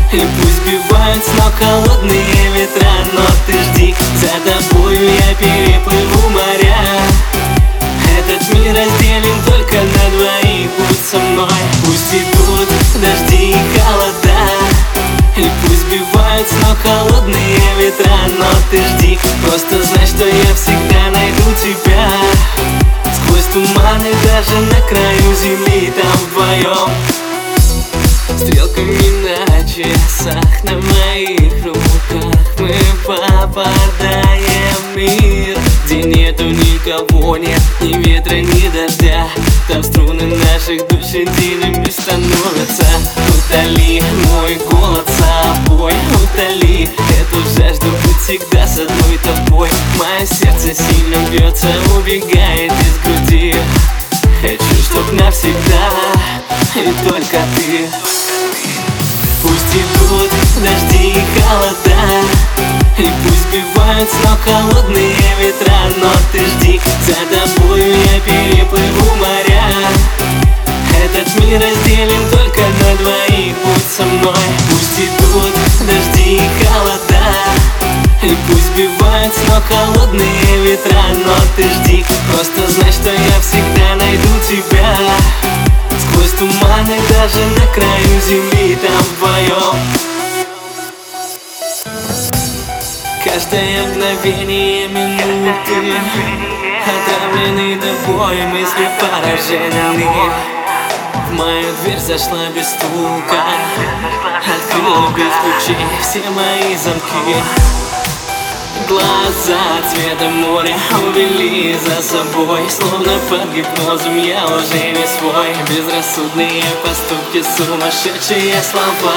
И пусть сбивают с ног холодные ветра, но ты жди, за тобою я переплыву моря. Этот мир разделен только на двоих, будь со мной. Пусть идут дожди и холода, и пусть сбивают с ног холодные ветра, но ты жди, просто знай, что я всегда найду тебя. Сквозь туманы, даже на краю земли, там вдвоем. Стрелками на часах, на моих руках мы попадаем в мир, где нету никого, нет ни ветра, ни дождя. Там струны наших душ едиными становятся. Утоли мой голод собой, утоли эту жажду быть всегда с одной тобой. Мое сердце сильно бьется, убегает из груди. Хочу, чтоб навсегда и только ты. Пусть идут дожди и холода, и пусть сбивают с ног холодные ветра, но ты жди, за тобою я переплыву моря. Этот мир разделен только на двоих, будь со мной. Пусть идут дожди и холода, и пусть сбивают с ног холодные ветра, но ты жди, просто знай, что я всегда найду тебя. Сквозь туманы, даже на краю земли, там вдвоем. Каждое мгновение минуты отравлены тобой, мысли поражены. В мою дверь зашла без стука, открыла без ключей все мои замки. Глаза цвета моря увели за собой, словно под гипнозом я уже не свой. Безрассудные поступки, сумасшедшие слова.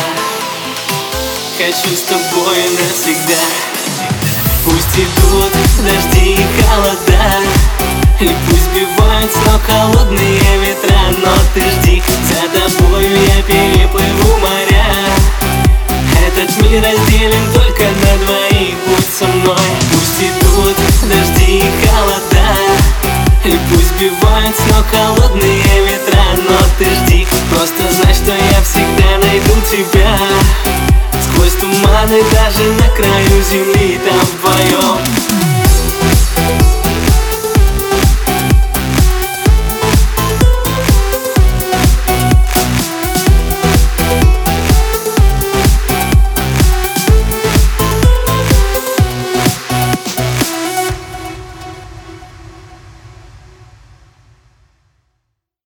Хочу с тобой навсегда. Пусть идут дожди и холода, и пусть сбивают с ног холодные ветра, но ты жди, за тобою я переплыву моря. Этот мир разделен только на двоих, будь со мной. Пусть идут дожди и холода, и пусть сбивают с ног холодные ветра, но ты жди, просто знай, что я всегда найду тебя. Сквозь туманы, даже на краю земли, там вдвоем.